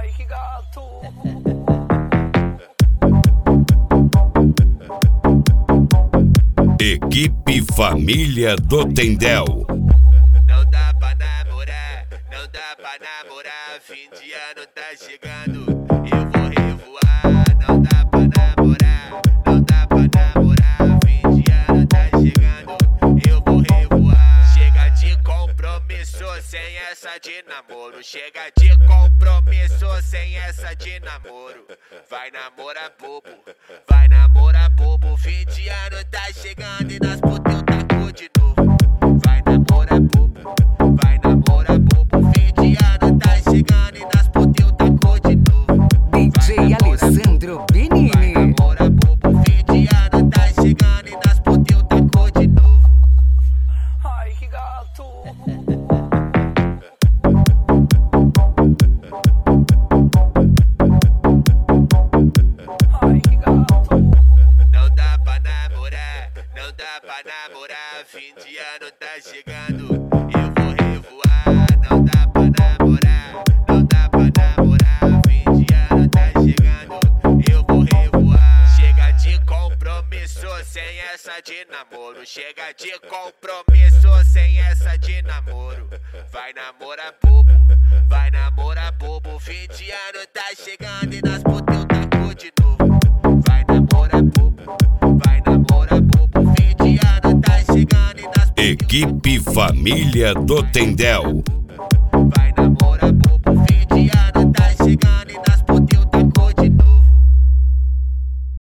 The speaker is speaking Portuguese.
Ai, que gato. Equipe Família do Tendel. Não dá pra namorar, não dá pra namorar. Fim de ano tá chegando, eu vou revoar. Não dá pra namorar, não dá pra namorar. Fim de ano tá chegando, eu vou revoar. Chega de compromisso sem essa de namoro. Chega de compromisso sem essa de namoro. Vai namorar bobo, vai namorar bobo. Fim de ano tá chegando e nas putas eu taco de novo. Vai namorar bobo, vai namorar bobo. Fim de ano tá chegando e nas putas eu taco de novo. DJ Alessandro Benini. Vai namorar bobo. Fim de ano tá chegando e nas putas eu taco de novo. Ai, que gato. Ai, que gato. Não dá pra namorar, não dá pra namorar. Fim de ano tá chegando, eu vou revoar. Não dá pra namorar, não dá pra namorar. Fim de ano tá chegando, eu vou revoar. Chega de compromisso sem essa de namoro. Chega de compromisso sem essa de namoro. Vai namorar bobo, vai namorar bobo. Fim de ano tá chegando e nas putas eu taco de novo. Vai namorar bobo, vai namorar bobo. Fim de ano tá chegando e nas putas eu taco de novo. Equipe Família do Tendel.